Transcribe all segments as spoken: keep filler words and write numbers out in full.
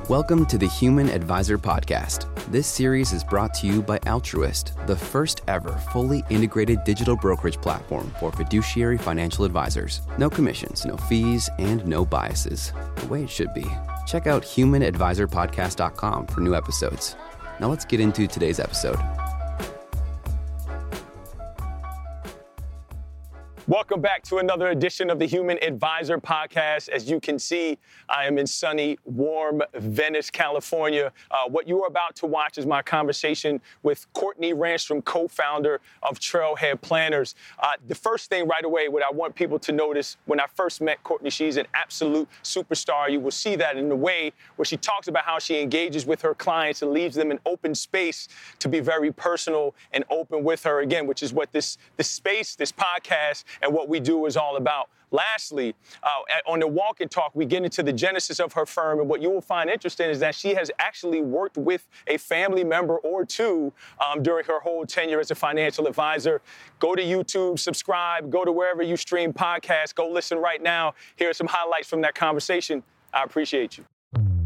Welcome to the Human Advisor Podcast. This series is brought to you by Altruist, the first ever fully integrated digital brokerage platform for fiduciary financial advisors. No commissions, no fees, and no biases. The way it should be. Check out human advisor podcast dot com for new episodes. Now let's get into today's episode. Welcome back to another edition of the Human Advisor Podcast. As you can see, I am in sunny, warm Venice, California. Uh, what you are about to watch is my conversation with Courtney Ranstrom, co-founder of Trailhead Planners. Uh, the first thing right away, what I want people to notice, when I first met Courtney, she's an absolute superstar. You will see that in the way where she talks about how she engages with her clients and leaves them an open space to be very personal and open with her, again, which is what this, this space, this podcast, and what we do is all about. Lastly, uh, on the Walk and Talk, we get into the genesis of her firm, and what you will find interesting is that she has actually worked with a family member or two um, during her whole tenure as a financial advisor. Go to YouTube, subscribe, go to wherever you stream podcasts, go listen right now. Here are some highlights from that conversation. I appreciate you.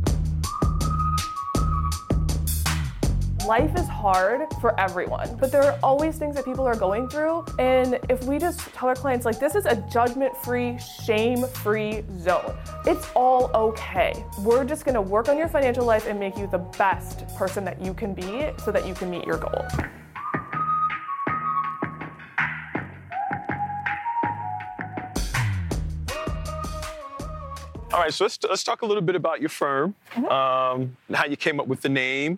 Life is hard for everyone, but there are always things that people are going through. And if we just tell our clients, like, this is a judgment-free, shame-free zone. It's all okay. We're just gonna work on your financial life and make you the best person that you can be so that you can meet your goal. All right, so let's, let's talk a little bit about your firm, mm-hmm. um, how you came up with the name.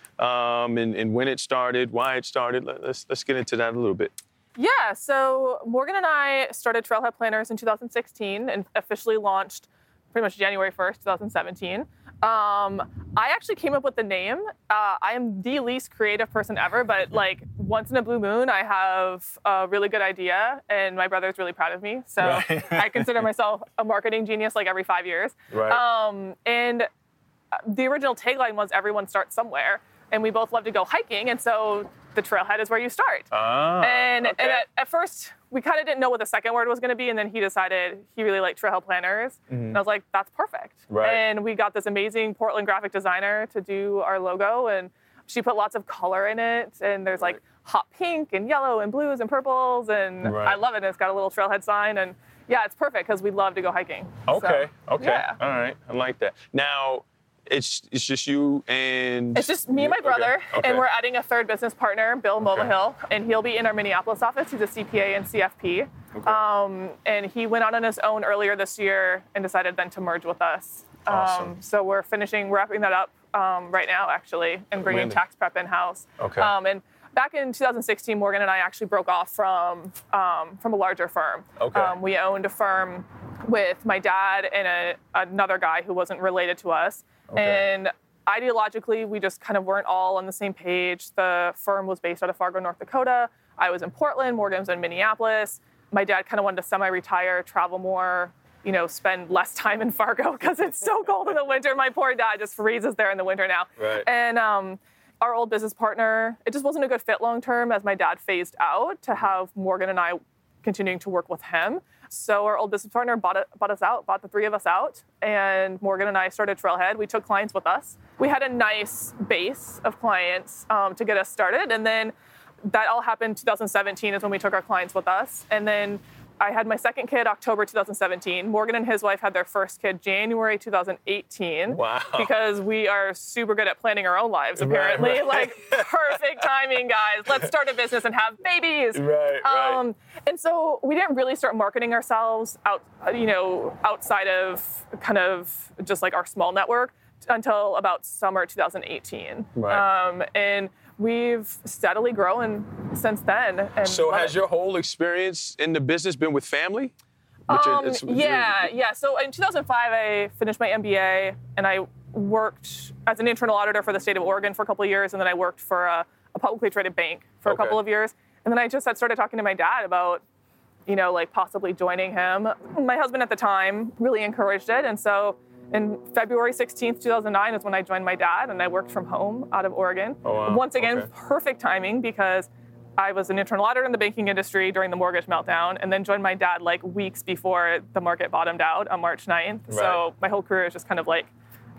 Um, and, and when it started, why it started. Let's let's get into that a little bit. Yeah, so Morgan and I started Trailhead Planners in two thousand sixteen and officially launched pretty much January first, twenty seventeen. Um, I actually came up with the name. Uh, I am the least creative person ever, but like once in a blue moon, I have a really good idea, and my brother's really proud of me. So right. I consider myself a marketing genius like every five years. Right. Um, and the original tagline was "Everyone starts somewhere." And we both love to go hiking, and so the trailhead is where you start. Ah, and, okay. and at, at first, we kind of didn't know what the second word was going to be, and then he decided he really liked Trailhead Planners. Mm-hmm. And I was like, that's perfect. Right. And we got this amazing Portland graphic designer to do our logo, and she put lots of color in it, and there's like right. hot pink and yellow and blues and purples, and right. I love it. And it's got a little trailhead sign, and yeah, it's perfect because we love to go hiking. Okay, so, okay, yeah. All right, I like that. Now, It's it's just you and... It's just me and my brother, okay. Okay. and we're adding a third business partner, Bill Mulvihill, okay. and he'll be in our Minneapolis office. He's a C P A and C F P. Okay. Um, and he went out on his own earlier this year and decided then to merge with us. Awesome. Um, so we're finishing, wrapping that up um, right now, actually, and bringing Really? tax prep in-house. Okay. Um, and back in two thousand sixteen, Morgan and I actually broke off from um, from a larger firm. Okay. Um, we owned a firm with my dad and a, another guy who wasn't related to us. Okay. And ideologically, we just kind of weren't all on the same page. The firm was based out of Fargo, North Dakota. I was in Portland. Morgan was in Minneapolis. My dad kind of wanted to semi-retire, travel more, you know, spend less time in Fargo because it's so cold in the winter. My poor dad just freezes there in the winter now. Right. And um, our old business partner, it just wasn't a good fit long-term as my dad phased out to have Morgan and I continuing to work with him. So our old business partner bought, it, bought us out, bought the three of us out, and Morgan and I started Trailhead. We took clients with us. We had a nice base of clients um, to get us started, and then that all happened two thousand seventeen is when we took our clients with us. And then I had my second kid October two thousand seventeen. Morgan and his wife had their first kid January two thousand eighteen. Wow. Because we are super good at planning our own lives, apparently. Right, right. Like, perfect timing, guys. Let's start a business and have babies. Right, right. Um, and so we didn't really start marketing ourselves out, you know, outside of kind of just like our small network until about summer two thousand eighteen. Right. Um, and we've steadily grown since then. And so has it. Your whole experience in the business been with family? Which um, it's, it's, yeah, yeah. So in two thousand five, I finished my M B A, and I worked as an internal auditor for the state of Oregon for a couple of years, and then I worked for a, a publicly traded bank for okay. a couple of years. And then I just had started talking to my dad about, you know, like possibly joining him. My husband at the time really encouraged it, and so in February sixteenth, two thousand nine is when I joined my dad, and I worked from home out of Oregon. Oh, wow. Once again, okay. perfect timing because I was an internal auditor in the banking industry during the mortgage meltdown, and then joined my dad like weeks before the market bottomed out on March ninth. Right. So my whole career is just kind of like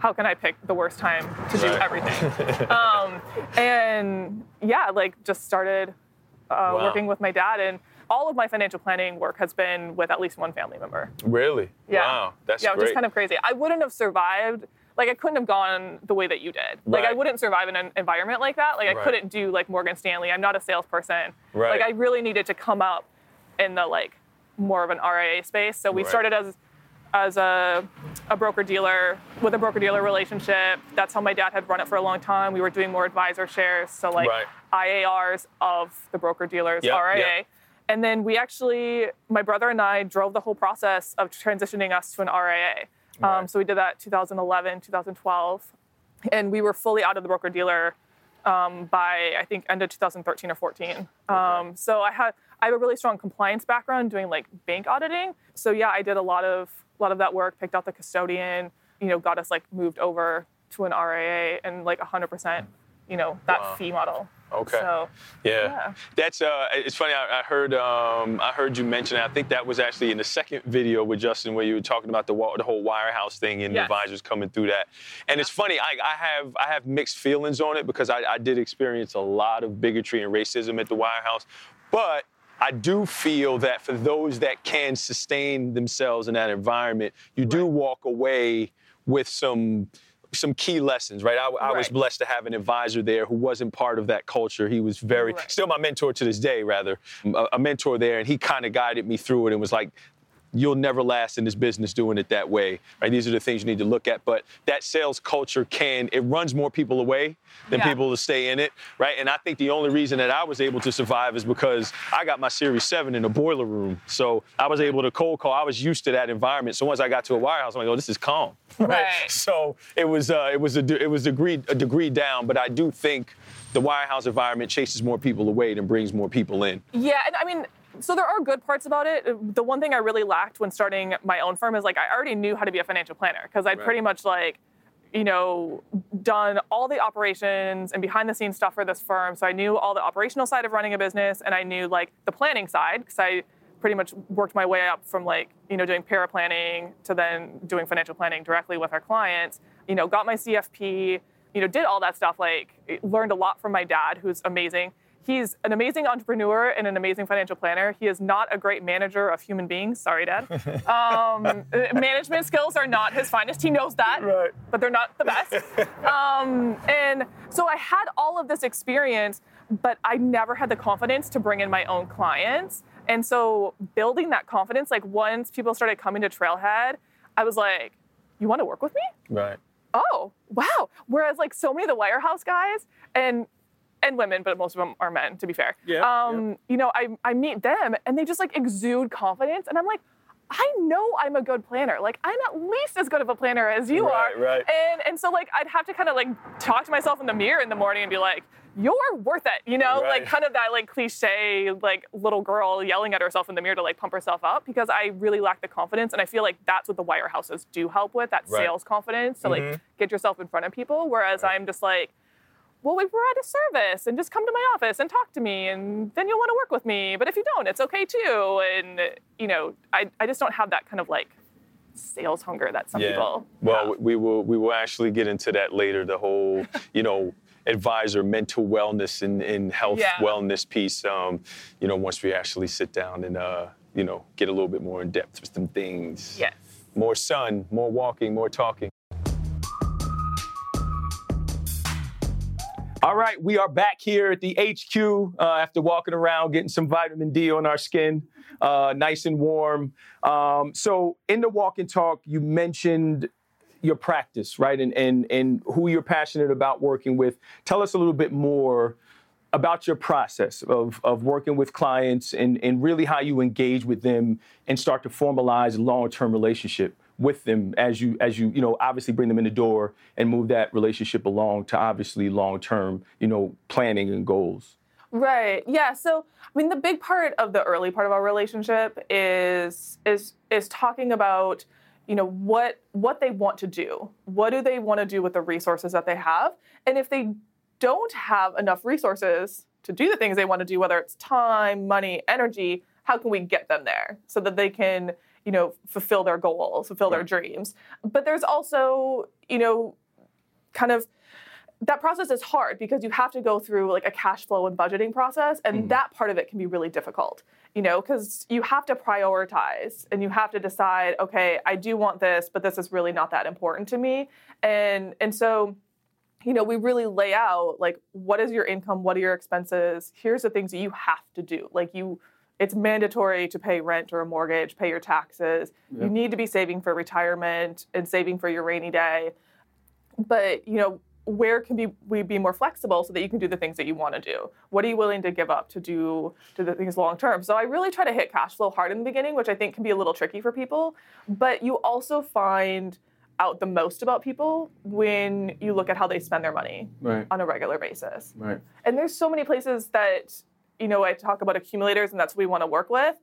how can I pick the worst time to do Right. everything? um, and yeah, like just started uh, Wow. working with my dad, and all of my financial planning work has been with at least one family member. Really? Yeah. Wow, that's yeah, great. which is kind of crazy. I wouldn't have survived. Like I couldn't have gone the way that you did. Like I Right. wouldn't survive in an environment like that. Like I Right. couldn't do like Morgan Stanley. I'm not a salesperson. Right. Like I really needed to come up in the like more of an R I A space. So we Right. started as as a, a broker dealer with a broker dealer relationship. That's how my dad had run it for a long time. We were doing more advisor shares, so like Right. I A Rs of the broker dealers Yep, R I A. yep. And then we actually, my brother and I drove the whole process of transitioning us to an R I A. Um, Right. so we did that twenty eleven, twenty twelve, and we were fully out of the broker dealer um, by I think end of two thousand thirteen or fourteen. Um, so I had I have a really strong compliance background doing like bank auditing. So yeah, I did a lot of a lot of that work, picked out the custodian, you know, got us like moved over to an R I A and like one hundred percent, you know, that Wow. fee model. Okay. So Yeah. yeah. That's uh it's funny, I, I heard um I heard you mention it. I think that was actually in the second video with Justin where you were talking about the wa- the whole wirehouse thing and Yes. advisors coming through that. And it's funny, I, I have I have mixed feelings on it because I, I did experience a lot of bigotry and racism at the wirehouse. But I do feel that for those that can sustain themselves in that environment, you do walk away with some some key lessons, right? I, I was Right. blessed to have an advisor there who wasn't part of that culture. He was very, Right. still my mentor to this day, rather, a, a mentor there, and he kind of guided me through it and was like, you'll never last in this business doing it that way, right? These are the things you need to look at. But that sales culture can, it runs more people away than Yeah. people to stay in it, right? And I think the only reason that I was able to survive is because I got my Series seven in the boiler room. So I was able to cold call. I was used to that environment. So once I got to a wirehouse, I'm like, oh, this is calm, right? Right. So it was, uh, it was a, de- it was degree, a degree down. But I do think the wirehouse environment chases more people away than brings more people in. Yeah, and I mean, so there are good parts about it. The one thing I really lacked when starting my own firm is like I already knew how to be a financial planner because I'd Right. pretty much like, you know, done all the operations and behind the scenes stuff for this firm. So I knew all the operational side of running a business and I knew like the planning side because I pretty much worked my way up from like, you know, doing para planning to then doing financial planning directly with our clients, you know, got my C F P, you know, did all that stuff, like learned a lot from my dad, who's amazing. He's an amazing entrepreneur and an amazing financial planner. He is not a great manager of human beings. Sorry, Dad. Um, management skills are not his finest. He knows that, Right. but they're not the best. Um, and so I had all of this experience, but I never had the confidence to bring in my own clients. And so building that confidence, like once people started coming to Trailhead, I was like, you want to work with me? Right. Oh, wow. Whereas like so many of the wirehouse guys and and women, but most of them are men, to be fair. Yeah, Um, yeah. You know, I, I meet them and they just like exude confidence. And I'm like, I know I'm a good planner. Like I'm at least as good of a planner as you Right, are. right. And and so like I'd have to kind of like talk to myself in the mirror in the morning and be like, you're worth it, you know, Right. like kind of that like cliche like little girl yelling at herself in the mirror to like pump herself up because I really lack the confidence. And I feel like that's what the wirehouses do help with, that Right. sales confidence to like Mhm. get yourself in front of people. Whereas I'm just like, well, we provide a service and just come to my office and talk to me and then you'll want to work with me. But if you don't, it's okay too. And, you know, I, I just don't have that kind of like sales hunger that some people Well, have. we will we will actually get into that later. The whole, you know, advisor mental wellness and, and health Yeah. wellness piece. Um, you know, once we actually sit down and uh, you know, get a little bit more in depth with some things. Yes. More sun, more walking, more talking. All right, we are back here at the H Q uh, after walking around, getting some vitamin D on our skin, uh, nice and warm. Um, so in the walk and talk, you mentioned your practice, right? And, and, and who you're passionate about working with. Tell us a little bit more about your process of, of working with clients and, and really how you engage with them and start to formalize a long-term relationship with them as you, as you, you know, obviously bring them in the door and move that relationship along to obviously long-term, you know, planning and goals. Right. Yeah. So, I mean, the big part of the early part of our relationship is is is talking about, you know, what what they want to do. What do they want to do with the resources that they have? And if they don't have enough resources to do the things they want to do, whether it's time, money, energy, how can we get them there so that they can, you know, fulfill their goals, fulfill their Right. dreams? But there's also, you know, kind of, that process is hard because you have to go through like a cash flow and budgeting process, and mm-hmm. that part of it can be really difficult, you know, because you have to prioritize and you have to decide, okay, I do want this, but this is really not that important to me. And and so, you know, we really lay out like, what is your income? What are your expenses? Here's the things that you have to do. Like you, it's mandatory to pay rent or a mortgage, pay your taxes. Yeah. You need to be saving for retirement and saving for your rainy day. But, you know, where can be, we be more flexible so that you can do the things that you want to do? What are you willing to give up to do to the things long term? So I really try to hit cash flow hard in the beginning, which I think can be a little tricky for people. But you also find out the most about people when you look at how they spend their money right. on a regular basis. Right. And there's so many places that, you know, I talk about accumulators, and that's what we want to work with.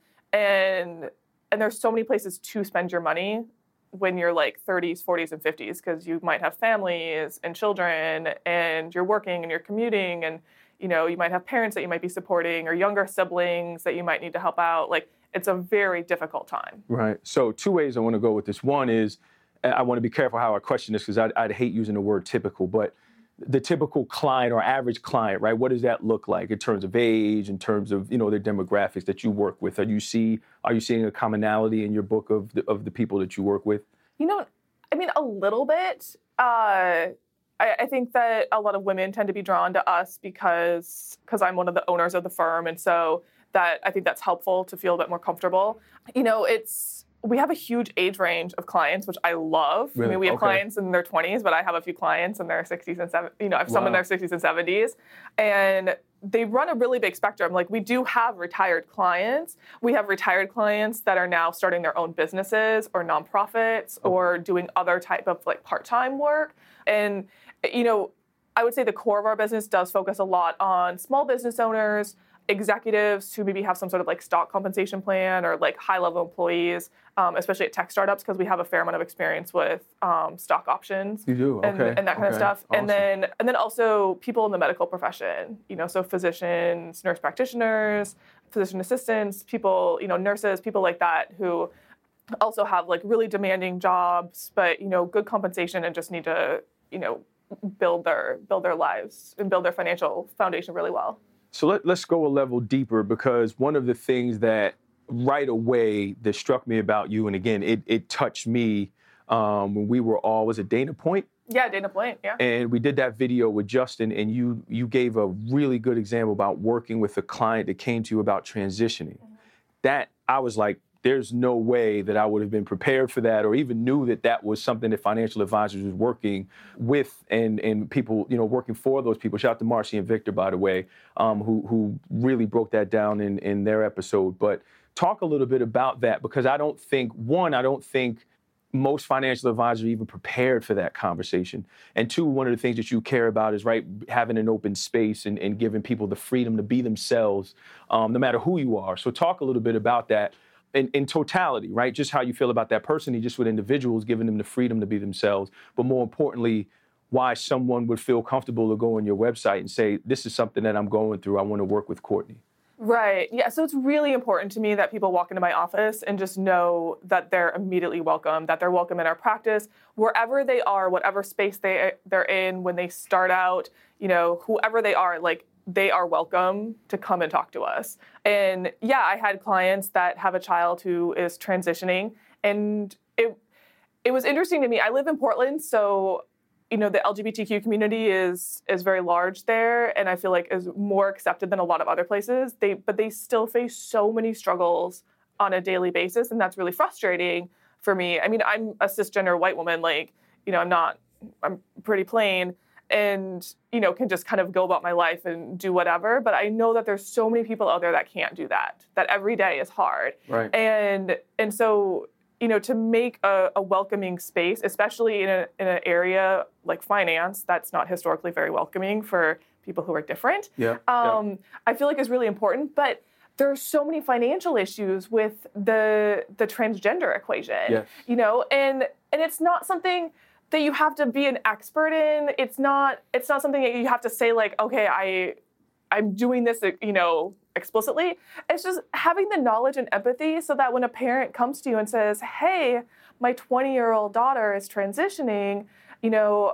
And and there's so many places to spend your money when you're like thirties, forties, and fifties, because you might have families and children, and you're working and you're commuting, and you know you might have parents that you might be supporting or younger siblings that you might need to help out. Like, it's a very difficult time. Right. So two ways I want to go with this. One is, I want to be careful how I question this because I'd, I'd hate using the word typical, but the typical client or average client, right? What does that look like in terms of age, in terms of, you know, their demographics that you work with? Are you see, are you seeing a commonality in your book of the, of the people that you work with? You know, I mean, a little bit. Uh, I, I think that a lot of women tend to be drawn to us because because I'm one of the owners of the firm, and so that I think that's helpful to feel a bit more comfortable. You know, it's. We have a huge age range of clients, which I love. Really? I mean, we have okay. clients in their twenties, but I have a few clients in their sixties and seventies. You know, I have some wow. in their sixties and seventies. And they run a really big spectrum. Like, we do have retired clients. We have retired clients that are now starting their own businesses or nonprofits okay. or doing other type of like part-time work. And, you know, I would say the core of our business does focus a lot on small business owners, executives who maybe have some sort of like stock compensation plan, or like high-level employees, um, especially at tech startups, because we have a fair amount of experience with um, stock options. You do, okay. and, and that kind okay. of stuff. Awesome. And then and then also people in the medical profession, you know, so physicians, nurse practitioners, physician assistants, people, you know, nurses, people like that who also have like really demanding jobs, but, you know, good compensation and just need to, you know, build their build their lives and build their financial foundation really well. So let, let's go a level deeper, because one of the things that right away that struck me about you, and again, it, it touched me um, when we were all, was it Dana Point? Yeah, Dana Point, yeah. And we did that video with Justin, and you you gave a really good example about working with a client that came to you about transitioning. Mm-hmm. That, I was like, there's no way that I would have been prepared for that, or even knew that that was something that Financial Advisors was working with, and and people, you know, working for those people. Shout out to Marcy and Victor, by the way, um, who who really broke that down in, in their episode. But talk a little bit about that, because I don't think, one, I don't think most financial advisors are even prepared for that conversation. And two, one of the things that you care about is, right, having an open space and, and giving people the freedom to be themselves, um, no matter who you are. So talk a little bit about that. In, in totality, right? Just how you feel about that person, just with individuals, giving them the freedom to be themselves. But more importantly, why someone would feel comfortable to go on your website and say, this is something that I'm going through. I want to work with Courtney. Right. Yeah. So it's really important to me that people walk into my office and just know that they're immediately welcome, that they're welcome in our practice, wherever they are, whatever space they, they're in when they start out, you know, whoever they are, like, they are welcome to come and talk to us. And yeah, I had clients that have a child who is transitioning, and it it was interesting to me. I live in Portland, so you know the L G B T Q community is is very large there, and I feel like is more accepted than a lot of other places. They but they still face so many struggles on a daily basis, and that's really frustrating for me. I mean, I'm a cisgender white woman, like, you know, I'm not I'm pretty plain, and, you know, can just kind of go about my life and do whatever. But I know that there's so many people out there that can't do that, that every day is hard. Right. And and so, you know, to make a, a welcoming space, especially in, a, in an area like finance, that's not historically very welcoming for people who are different, yeah, um, yeah. I feel like is really important. But there are so many financial issues with the the transgender equation, yes. you know, and and it's not something that you have to be an expert in. It's not it's not something that you have to say like, okay, I I'm doing this, you know, explicitly. It's just having the knowledge and empathy so that when a parent comes to you and says, hey, my twenty-year-old daughter is transitioning, you know,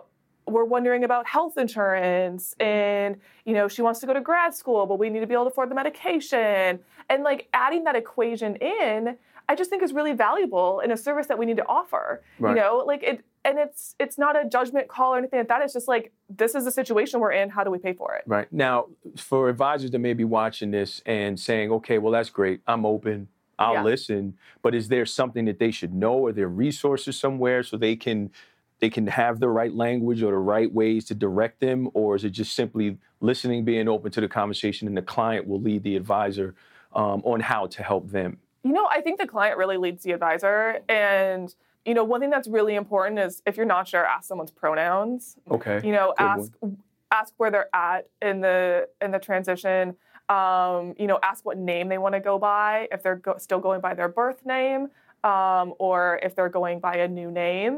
we're wondering about health insurance, and, you know, she wants to go to grad school, but we need to be able to afford the medication. And like adding that equation in, I just think is really valuable in a service that we need to offer. Right. You know, like it, and it's it's not a judgment call or anything like that. It's just like, this is the situation we're in. How do we pay for it? Right. Now, for advisors that may be watching this and saying, okay, well, that's great. I'm open. I'll yeah. listen. But is there something that they should know? Are there resources somewhere so they can they can have the right language or the right ways to direct them? Or is it just simply listening, being open to the conversation, and the client will lead the advisor um, on how to help them? You know, I think the client really leads the advisor. And, you know, one thing that's really important is if you're not sure, ask someone's pronouns. Okay. You know, Good ask one. ask where they're at in the in the transition. Um, you know, ask what name they want to go by, if they're go- still going by their birth name, um, or if they're going by a new name.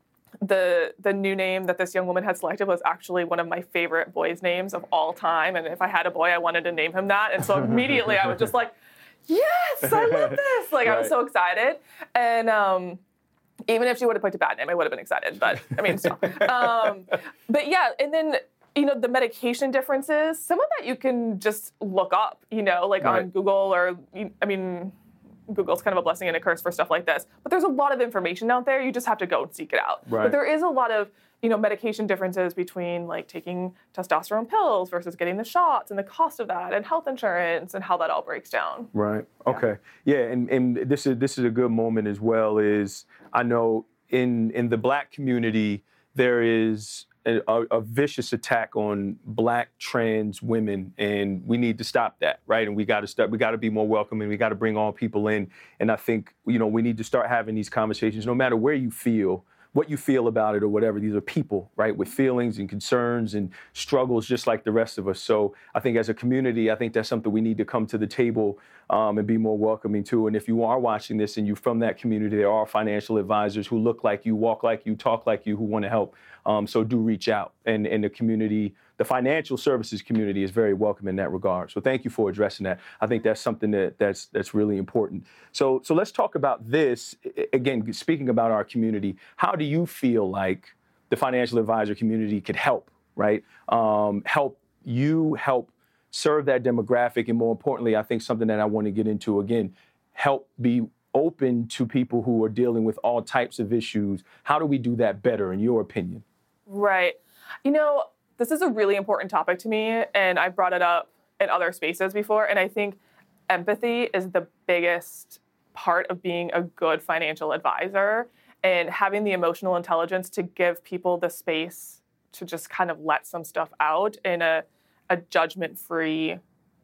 The the new name that this young woman had selected was actually one of my favorite boys' names of all time. And if I had a boy, I wanted to name him that. And so immediately I was just like, yes, I love this. Like, right. I was so excited. And um, even if she would have picked a bad name, I would have been excited. But I mean, still. Um, but yeah, and then, you know, the medication differences, some of that you can just look up, you know, like right. on Google or, I mean, Google's kind of a blessing and a curse for stuff like this. But there's a lot of information out there. You just have to go and seek it out. Right. But there is a lot of, you know, medication differences between like taking testosterone pills versus getting the shots and the cost of that and health insurance and how that all breaks down. Right. Okay. Yeah. yeah and, and this is this is a good moment as well. Is I know in in the Black community there is a, a vicious attack on Black trans women, and we need to stop that, right? And we got to start. We got to be more welcoming. We got to bring all people in. And I think, you know, we need to start having these conversations, no matter where you feel, what you feel about it or whatever. These are people, right, with feelings and concerns and struggles just like the rest of us. So I think as a community, I think that's something we need to come to the table um, and be more welcoming to. And if you are watching this and you're from that community, there are financial advisors who look like you, walk like you, talk like you, who want to help. Um, so do reach out. And, and the community, the financial services community is very welcome in that regard. So thank you for addressing that. I think that's something that that's that's really important. So so let's talk about this. Again, speaking about our community, how do you feel like the financial advisor community could help, right? Um, help you, help serve that demographic, and more importantly, I think something that I want to get into again, help be open to people who are dealing with all types of issues. How do we do that better, in your opinion? Right. You know, this is a really important topic to me, and I've brought it up in other spaces before, and I think empathy is the biggest part of being a good financial advisor, and having the emotional intelligence to give people the space to just kind of let some stuff out in a, a judgment-free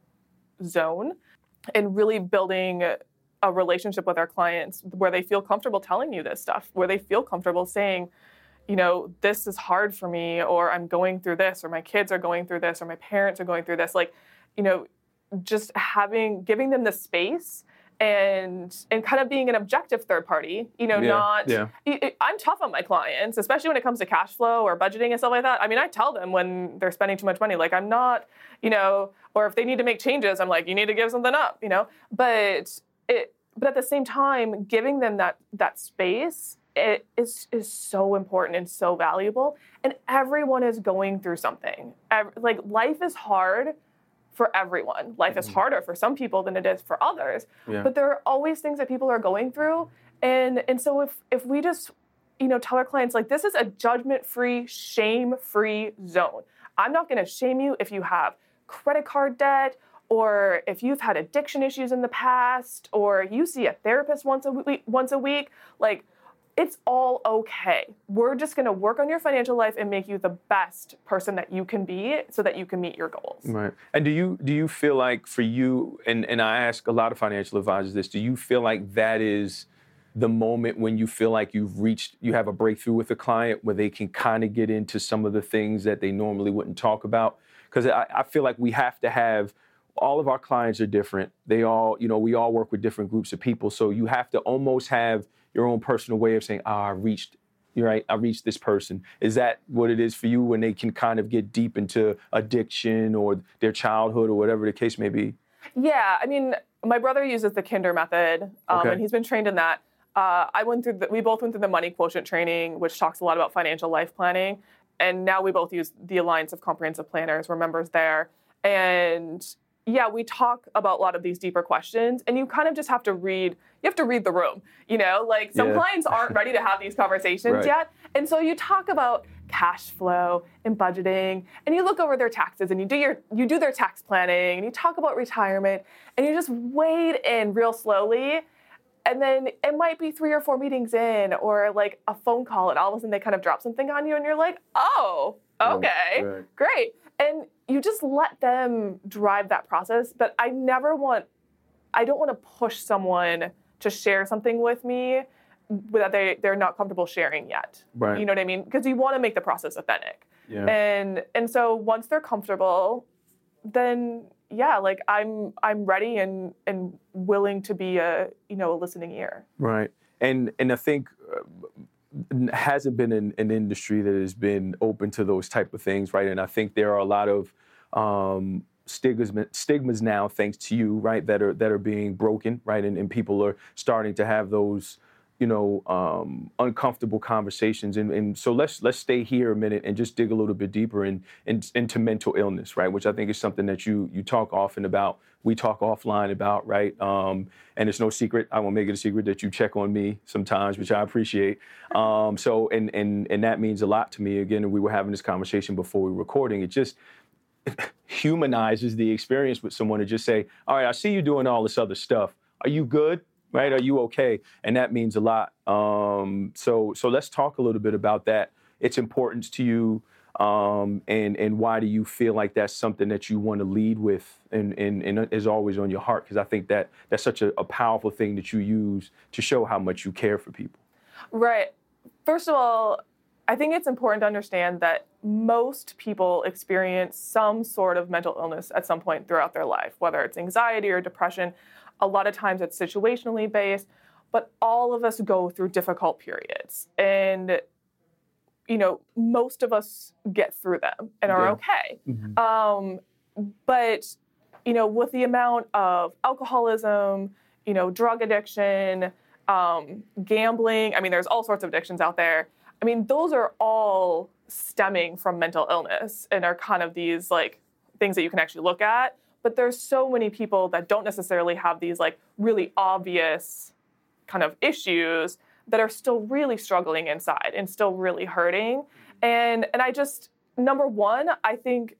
zone, and really building a relationship with our clients where they feel comfortable telling you this stuff, where they feel comfortable saying, you know, this is hard for me, or I'm going through this, or my kids are going through this, or my parents are going through this. Like, you know, just having, giving them the space and and kind of being an objective third party, you know, yeah, not, yeah. I'm tough on my clients, especially when it comes to cash flow or budgeting and stuff like that. I mean, I tell them when they're spending too much money, like I'm not, you know, or if they need to make changes, I'm like, you need to give something up, you know, but it, but at the same time, giving them that that space, it is is so important and so valuable. And everyone is going through something. Every, like life is hard for everyone. Life is harder for some people than it is for others. Yeah. But there are always things that people are going through. And and so if if we just, you know, tell our clients, like, this is a judgment-free, shame-free zone. I'm not going to shame you if you have credit card debt, or if you've had addiction issues in the past, or you see a therapist once a week, once a week, like, it's all okay. We're just going to work on your financial life and make you the best person that you can be so that you can meet your goals. Right. And do you do you feel like for you, and, and I ask a lot of financial advisors this, do you feel like that is the moment when you feel like you've reached, you have a breakthrough with a client where they can kind of get into some of the things that they normally wouldn't talk about? Because I, I feel like we have to have, all of our clients are different. They all, you know, we all work with different groups of people. So you have to almost have your own personal way of saying, ah, oh, I reached, you're right, I reached this person. Is that what it is for you when they can kind of get deep into addiction or their childhood or whatever the case may be? Yeah, I mean, my brother uses the Kinder method, um, okay. and he's been trained in that. Uh, I went through, the, we both went through the money quotient training, which talks a lot about financial life planning. and now we both use the Alliance of Comprehensive Planners. We're members there. And yeah, we talk about a lot of these deeper questions, and you kind of just have to read, you have to read the room, you know, like some Yeah. clients aren't ready to have these conversations Right. yet. And so you talk about cash flow and budgeting, and you look over their taxes, and you do your, you do their tax planning, and you talk about retirement, and you just wade in real slowly. And then it might be three or four meetings in, or like a phone call, and all of a sudden they kind of drop something on you, and you're like, oh, okay, Right. great. And you just let them drive that process. But I never want, I don't want to push someone to share something with me that they, they're not comfortable sharing yet. Right. You know what I mean? Because you want to make the process authentic. Yeah. And and so once they're comfortable, then yeah, like I'm I'm ready and and willing to be a, you know, a listening ear. Right. And and I think uh, hasn't been an, an industry that has been open to those type of things, right? And I think there are a lot of um, stigmas stigmas now, thanks to you, right, that are that are being broken, right? And, and people are starting to have those, you know, um, uncomfortable conversations. And, and so let's let's stay here a minute and just dig a little bit deeper in, in, into mental illness, right? Which I think is something that you you talk often about. We talk offline about, right? Um, and it's no secret. I won't make it a secret that you check on me sometimes, which I appreciate. Um, so and and and that means a lot to me. Again, we were having this conversation before we were recording. It just humanizes the experience with someone to just say, all right, I see you doing all this other stuff. Are you good? Right? Are you okay? And that means a lot. Um, so so let's talk a little bit about that, its importance to you, um, and and why do you feel like that's something that you want to lead with and, and, and is always on your heart? Because I think that that's such a, a powerful thing that you use to show how much you care for people. Right. First of all, I think it's important to understand that most people experience some sort of mental illness at some point throughout their life, whether it's anxiety or depression. A lot of times it's situationally based, but all of us go through difficult periods. And, you know, most of us get through them and are Yeah. okay. Mm-hmm. Um, but, you know, with the amount of alcoholism, you know, drug addiction, um, gambling, I mean, there's all sorts of addictions out there. I mean, those are all stemming from mental illness and are kind of these, like, things that you can actually look at. But there's so many people that don't necessarily have these like really obvious kind of issues that are still really struggling inside and still really hurting. And and I just, number one, I think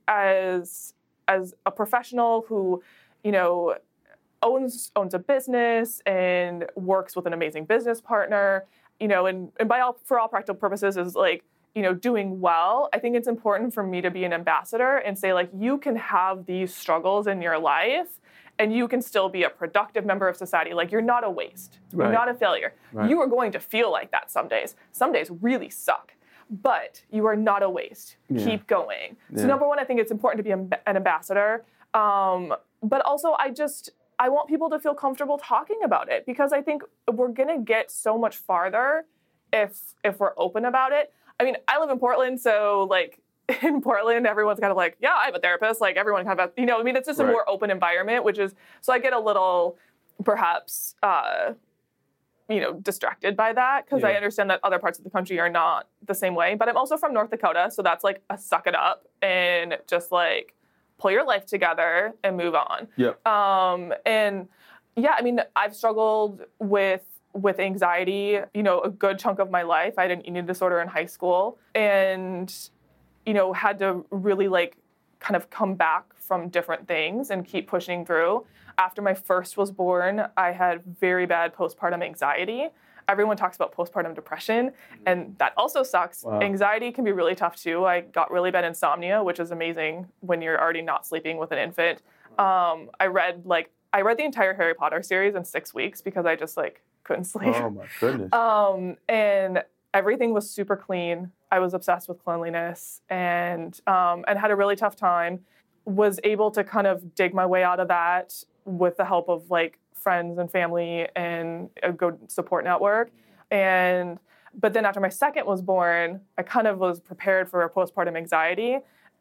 as as a professional who, you know, owns owns a business and works with an amazing business partner, you know, and, and by all for all practical purposes is like, you know, doing well, I think it's important for me to be an ambassador and say, like, you can have these struggles in your life and you can still be a productive member of society. Like, you're not a waste. Right. You're not a failure. Right. You are going to feel like that some days. Some days really suck, but you are not a waste. Yeah. Keep going. Yeah. So number one, I think it's important to be an ambassador. Um, but also, I just, I want people to feel comfortable talking about it because I think we're going to get so much farther if if we're open about it. I mean, I live in Portland, so like in Portland, everyone's kind of like, yeah, I have a therapist. Like everyone kind of, you know, I mean, it's just a Right. more open environment, which is, so I get a little perhaps, uh, you know, distracted by that because I Yeah. understand that other parts of the country are not the same way. But I'm also from North Dakota, so that's like a suck it up and just like pull your life together and move on. Yep. Um, and yeah, I mean, I've struggled with with anxiety, you know, a good chunk of my life. I had an eating disorder in high school and, you know, had to really like kind of come back from different things and keep pushing through. After my first was born, I had very bad postpartum anxiety. Everyone talks about postpartum depression, and that also sucks. Wow. Anxiety can be really tough too. I got really bad insomnia, which is amazing when you're already not sleeping with an infant. Um, I read like, I read the entire Harry Potter series in six weeks because I just like couldn't sleep. Oh my goodness. Um, and everything was super clean. I was obsessed with cleanliness and um, and had a really tough time. Was able to kind of dig my way out of that with the help of like friends and family and a good support network. And but then after my second was born, I kind of was prepared for a postpartum anxiety,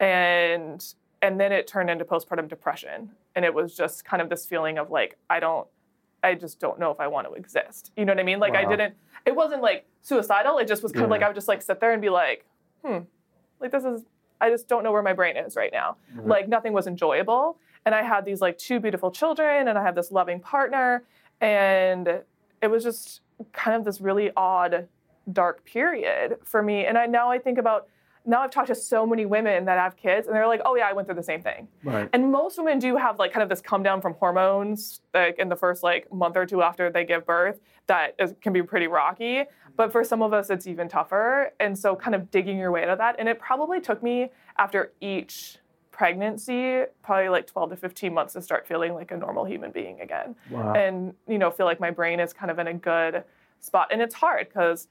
and and then it turned into postpartum depression. And it was just kind of this feeling of like I don't. I just don't know if I want to exist. You know what I mean? Like Wow. I didn't, it wasn't like suicidal. It just was kind of Yeah. like, I would just like sit there and be like, hmm, like this is, I just don't know where my brain is right now. Mm-hmm. Like nothing was enjoyable. And I had these like two beautiful children and I had this loving partner. And it was just kind of this really odd, dark period for me. And I now I think about, now I've talked to so many women that have kids and they're like, oh yeah, I went through the same thing. Right. And most women do have like kind of this come down from hormones like in the first like month or two after they give birth that is, can be pretty rocky. But for some of us, it's even tougher. And so kind of digging your way out of that. And it probably took me after each pregnancy, probably like twelve to fifteen months to start feeling like a normal human being again. Wow. And, you know, feel like my brain is kind of in a good spot. And it's hard because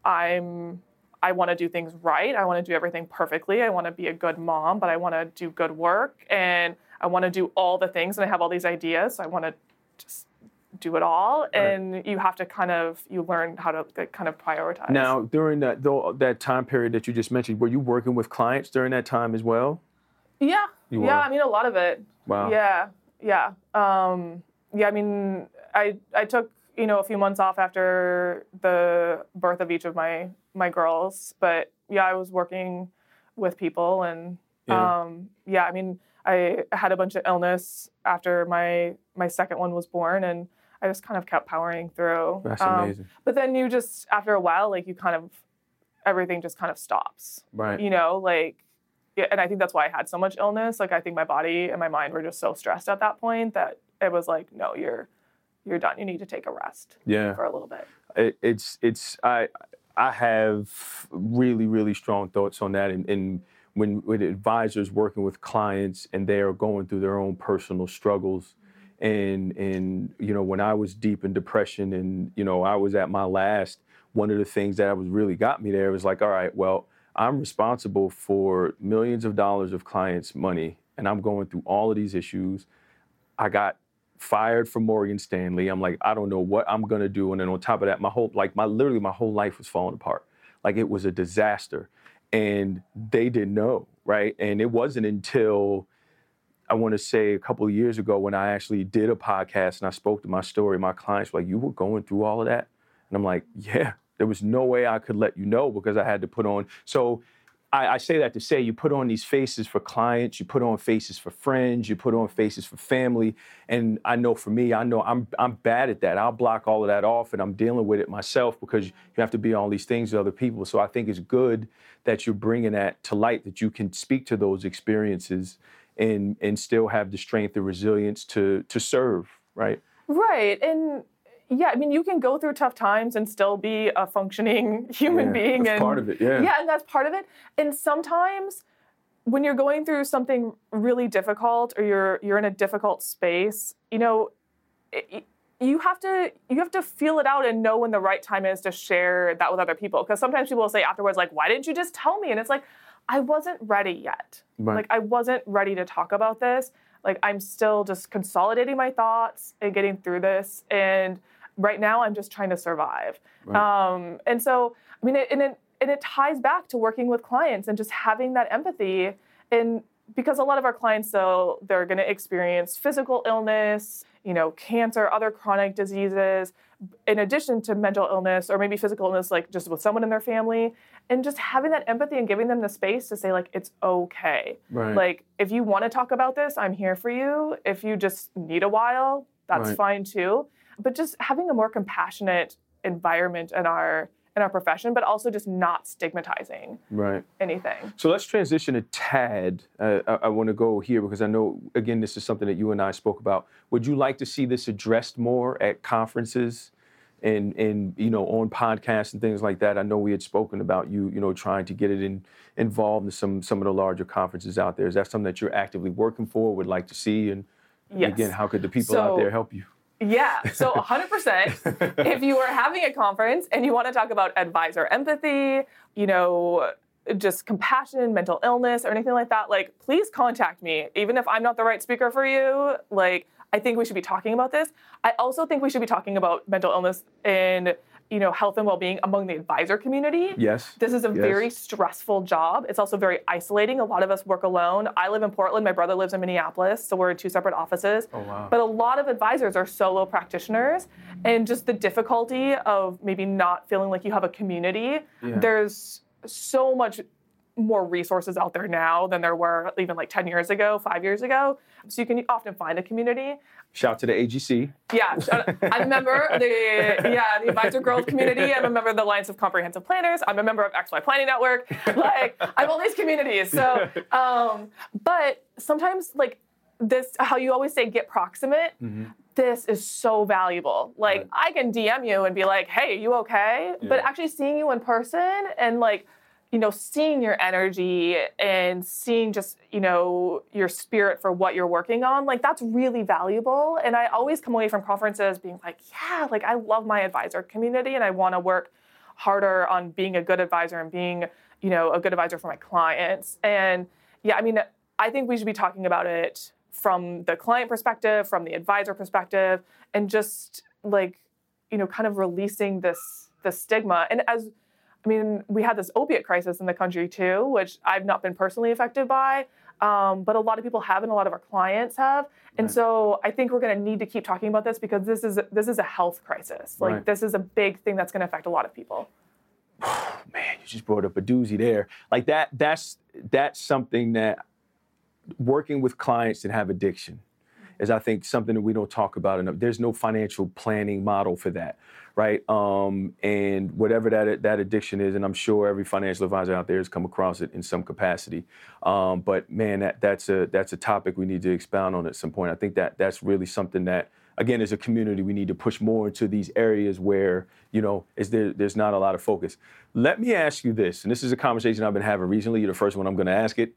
I'm... I want to do things right. I want to do everything perfectly. I want to be a good mom, but I want to do good work and I want to do all the things and I have all these ideas. So I want to just do it all. Right. And you have to kind of, you learn how to kind of prioritize. Now, during that though, that time period that you just mentioned, were you working with clients during that time as well? Yeah. You yeah. were? I mean, a lot of it. Wow. Yeah. Yeah. Um, yeah. I mean, I, I took, you know, a few months off after the birth of each of my, my girls. But yeah, I was working with people and yeah. um, yeah, I mean, I had a bunch of illness after my, my second one was born and I just kind of kept powering through. That's um, amazing. But then you just, after a while, like you kind of, everything just kind of stops. Right. You know, like, yeah, and I think that's why I had so much illness. Like I think my body and my mind were just so stressed at that point that it was like, no, you're, you're done. You need to take a rest yeah. for a little bit. It, it's, it's, I, I have really, really strong thoughts on that. And, and when with advisors working with clients and they are going through their own personal struggles and, and, you know, when I was deep in depression and, you know, I was at my last, one of the things that was really got me there was like, all right, well, I'm responsible for millions of dollars of clients' money and I'm going through all of these issues. I got fired from Morgan Stanley. I'm like, I don't know what I'm going to do. And then on top of that, my whole, like my, literally my whole life was falling apart. Like it was a disaster and they didn't know. Right. And it wasn't until I want to say a couple of years ago when I actually did a podcast and I spoke to my story, my clients were like, you were going through all of that? And I'm like, yeah, there was no way I could let you know because I had to put on. So I, I say that to say you put on these faces for clients, you put on faces for friends, you put on faces for family. And I know for me, I know I'm I'm bad at that. I'll block all of that off and I'm dealing with it myself because you have to be all these things to other people. So I think it's good that you're bringing that to light, that you can speak to those experiences and and still have the strength and resilience to to serve, right? Right. And yeah, I mean, you can go through tough times and still be a functioning human yeah, being. That's and, part of it, yeah. Yeah, and that's part of it. And sometimes when you're going through something really difficult or you're you're in a difficult space, you know, it, you have to you have to feel it out and know when the right time is to share that with other people. Because sometimes people will say afterwards, like, why didn't you just tell me? And it's like, I wasn't ready yet. Right. Like, I wasn't ready to talk about this. Like, I'm still just consolidating my thoughts and getting through this. And right now, I'm just trying to survive. Right. Um, and so, I mean, it, and, it, and it ties back to working with clients and just having that empathy. And because a lot of our clients, though, they're going to experience physical illness, you know, cancer, other chronic diseases, in addition to mental illness or maybe physical illness, like just with someone in their family. And just having that empathy and giving them the space to say, like, it's okay. Right. Like, if you want to talk about this, I'm here for you. If you just need a while, that's right. fine too. But just having a more compassionate environment in our in our profession, but also just not stigmatizing right. anything. So let's transition a tad. Uh, I, I want to go here because I know, again, this is something that you and I spoke about. Would you like to see this addressed more at conferences and, and you know, on podcasts and things like that? I know we had spoken about you, you know, trying to get it in, involved in some, some of the larger conferences out there. Is that something that you're actively working for, would like to see? And yes. again, how could the people so, out there help you? Yeah, so one hundred percent. If you are having a conference and you want to talk about advisor empathy, you know, just compassion, mental illness, or anything like that, like, please contact me. Even if I'm not the right speaker for you, like, I think we should be talking about this. I also think we should be talking about mental illness and, you know, health and well-being among the advisor community. Yes. This is a yes. very stressful job. It's also very isolating. A lot of us work alone. I live in Portland. My brother lives in Minneapolis, so we're in two separate offices. Oh, wow. But a lot of advisors are solo practitioners, and just the difficulty of maybe not feeling like you have a community. Yeah. There's so much more resources out there now than there were even like ten years ago, five years ago. So you can often find a community. Shout out to the A G C. Yeah, I'm a member of the, yeah, the Advisor Growth community. I'm a member of the Alliance of Comprehensive Planners. I'm a member of X Y Planning Network. Like, I have all these communities. So, um, but sometimes like this, how you always say, get proximate. Mm-hmm. This is so valuable. Like, right. I can D M you and be like, hey, you okay? Yeah. But actually seeing you in person and like, you know, seeing your energy and seeing just, you know, your spirit for what you're working on, like that's really valuable. And I always come away from conferences being like, yeah, like I love my advisor community and I want to work harder on being a good advisor and being, you know, a good advisor for my clients. And yeah, I mean, I think we should be talking about it from the client perspective, from the advisor perspective, and just like, you know, kind of releasing this, this stigma. And as I mean, we had this opiate crisis in the country too, which I've not been personally affected by, um, but a lot of people have and a lot of our clients have. And right. so I think we're going to need to keep talking about this because this is this is a health crisis. Like right. this is a big thing that's going to affect a lot of people. Man, you just brought up a doozy there. Like that, that's that's something that working with clients that have addiction is, I think, something that we don't talk about enough. There's no financial planning model for that. Right, um, and whatever that that addiction is, and I'm sure every financial advisor out there has come across it in some capacity. Um, but man, that that's a that's a topic we need to expound on at some point. I think that that's really something that, again, as a community, we need to push more into these areas where, you know, is there there's not a lot of focus. Let me ask you this, and this is a conversation I've been having recently. You're the first one I'm going to ask it.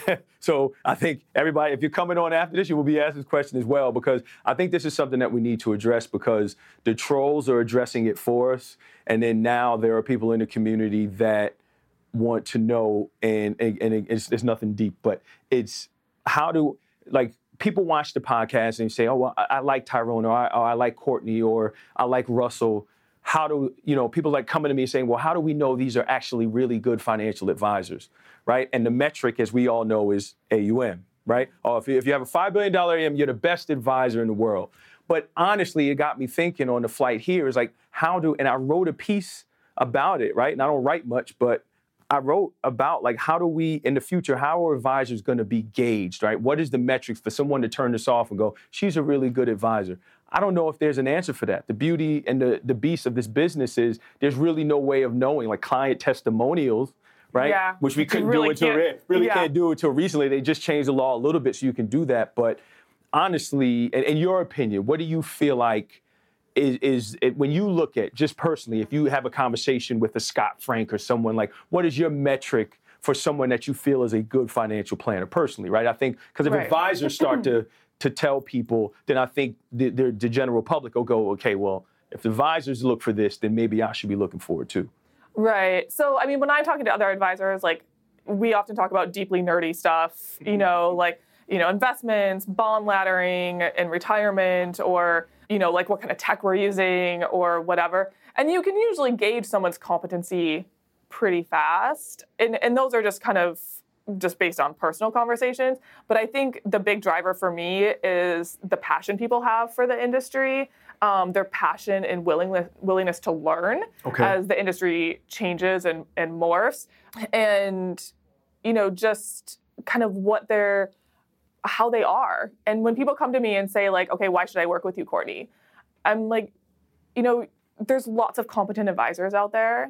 So I think everybody, if you're coming on after this, you will be asked this question as well, because I think this is something that we need to address because the trolls are addressing it for us. And then now there are people in the community that want to know, and, and, and it's, it's nothing deep, but it's how do, like, people watch the podcast and say, oh, well, I, I like Tyrone, or I, or I like Courtney, or I like Russell. How do, you know, people like coming to me and saying, well, how do we know these are actually really good financial advisors, right? And the metric, as we all know, is A U M, right? Or if you, if you have a five billion dollars A U M, you're the best advisor in the world. But honestly, it got me thinking on the flight here is like, how do, and I wrote a piece about it, right? And I don't write much, but I wrote about like, how do we, in the future, how are advisors going to be gauged, right? What is the metrics for someone to turn this off and go, she's a really good advisor? I don't know if there's an answer for that. The beauty and the, the beast of this business is there's really no way of knowing, like client testimonials, right? Yeah, Which we couldn't really do until, can't, really yeah. can't do until recently. They just changed the law a little bit so you can do that. But honestly, in, in your opinion, what do you feel like is, is it, when you look at, just personally, if you have a conversation with a Scott Frank or someone, like, what is your metric for someone that you feel is a good financial planner personally, right? I think, because if right. advisors start to to tell people, then I think the, the, the general public will go, okay, well, if the advisors look for this, then maybe I should be looking for it too. Right. So, I mean, when I'm talking to other advisors, like, we often talk about deeply nerdy stuff, you know, like, you know, investments, bond laddering, and retirement, or, you know, like what kind of tech we're using or whatever. And you can usually gauge someone's competency pretty fast. And, and those are just kind of just based on personal conversations. But I think the big driver for me is the passion people have for the industry, um, their passion and willingness willingness to learn okay. as the industry changes and, and morphs. And, you know, just kind of what they're, how they are. And when people come to me and say like, okay, why should I work with you, Courtney? I'm like, you know, there's lots of competent advisors out there.